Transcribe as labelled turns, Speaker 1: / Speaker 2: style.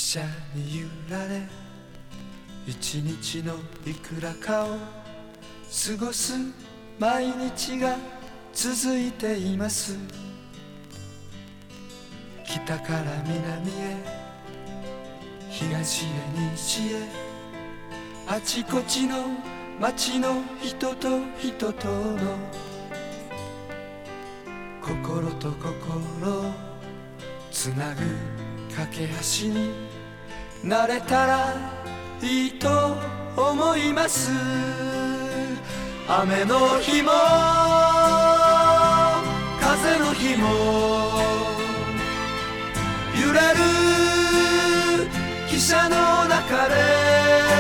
Speaker 1: 車に揺られ一日のいくらかを過ごす毎日が続いています。北から南へ東へ西へあちこちの街の人と人との心と心をつなぐ架け橋になれたらいいと思います。雨の日も風の日も揺れる汽車の中で